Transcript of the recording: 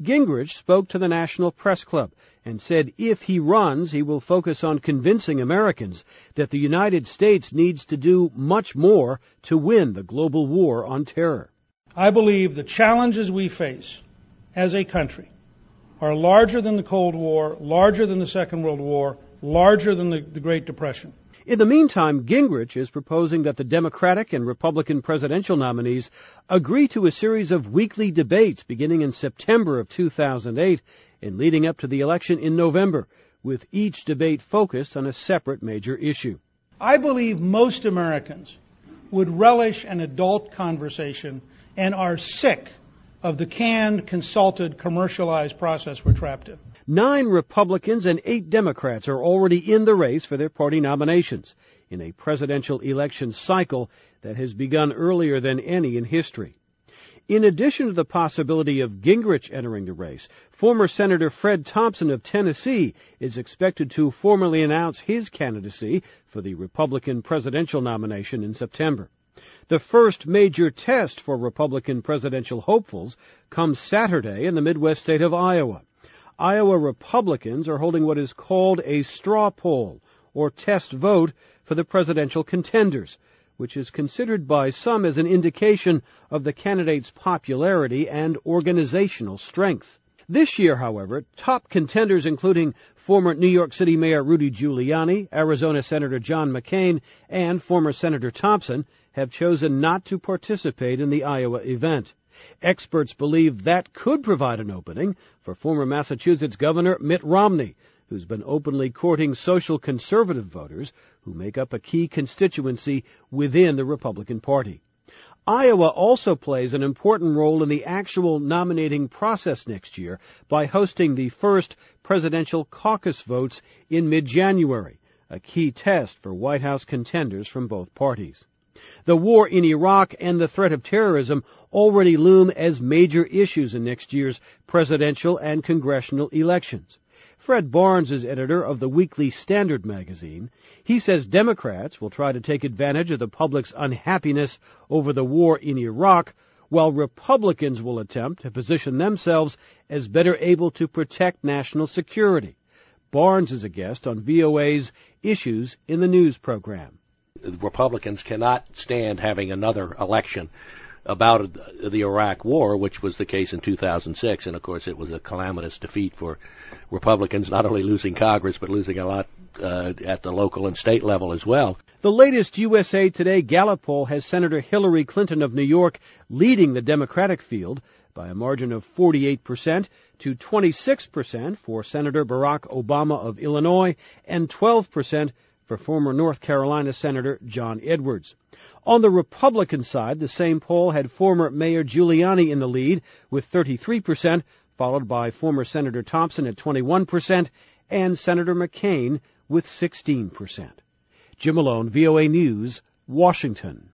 Gingrich spoke to the National Press Club and said if he runs, he will focus on convincing Americans that the United States needs to do much more to win the global war on terror. I believe the challenges we face as a country are larger than the Cold War, larger than the Second World War, larger than the Great Depression. In the meantime, Gingrich is proposing that the Democratic and Republican presidential nominees agree to a series of weekly debates beginning in September of 2008 and leading up to the election in November, with each debate focused on a separate major issue. I believe most Americans would relish an adult conversation and are sick of the canned, consulted, commercialized process we're trapped in. 9 Republicans and 8 Democrats are already in the race for their party nominations in a presidential election cycle that has begun earlier than any in history. In addition to the possibility of Gingrich entering the race, former Senator Fred Thompson of Tennessee is expected to formally announce his candidacy for the Republican presidential nomination in September. The first major test for Republican presidential hopefuls comes Saturday in the Midwest state of Iowa. Iowa Republicans are holding what is called a straw poll, or test vote, for the presidential contenders, which is considered by some as an indication of the candidate's popularity and organizational strength. This year, however, top contenders including former New York City Mayor Rudy Giuliani, Arizona Senator John McCain, and former Senator Thompson have chosen not to participate in the Iowa event. Experts believe that could provide an opening for former Massachusetts Governor Mitt Romney, who's been openly courting social conservative voters who make up a key constituency within the Republican Party. Iowa also plays an important role in the actual nominating process next year by hosting the first presidential caucus votes in mid-January, a key test for White House contenders from both parties. The war in Iraq and the threat of terrorism already loom as major issues in next year's presidential and congressional elections. Fred Barnes is editor of the Weekly Standard magazine. He says Democrats will try to take advantage of the public's unhappiness over the war in Iraq, while Republicans will attempt to position themselves as better able to protect national security. Barnes is a guest on VOA's Issues in the News program. Republicans cannot stand having another election about the Iraq War, which was the case in 2006. And, of course, it was a calamitous defeat for Republicans, not only losing Congress, but losing a lot at the local and state level as well. The latest USA Today Gallup poll has Senator Hillary Clinton of New York leading the Democratic field by a margin of 48% to 26% for Senator Barack Obama of Illinois and 12% for former North Carolina Senator John Edwards. On the Republican side, the same poll had former Mayor Giuliani in the lead with 33%, followed by former Senator Thompson at 21% and Senator McCain with 16%. Jim Malone, VOA News, Washington.